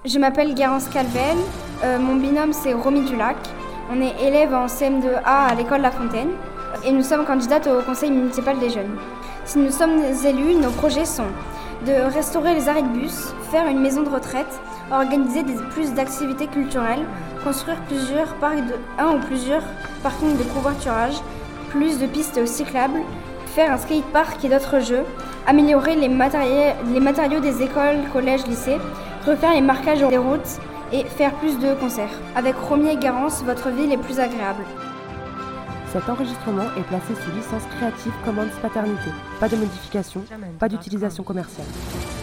Je m'appelle Garance Calvel, mon binôme c'est Romy Dulac. On est élève en CM2A à l'école La Fontaine et nous sommes candidates au conseil municipal des jeunes. Si nous sommes élus, nos projets sont de restaurer les arrêts de bus, faire une maison de retraite, organiser plus d'activités culturelles, construire un ou plusieurs parkings de covoiturage, plus de pistes cyclables, faire un skatepark et d'autres jeux, améliorer les matériaux des écoles, collèges, lycées, refaire les marquages des routes et faire plus de concerts. Avec Romy et Garance, votre ville est plus agréable. Cet enregistrement est placé sous licence Creative Commons Paternité. Pas de modification, pas d'utilisation commerciale.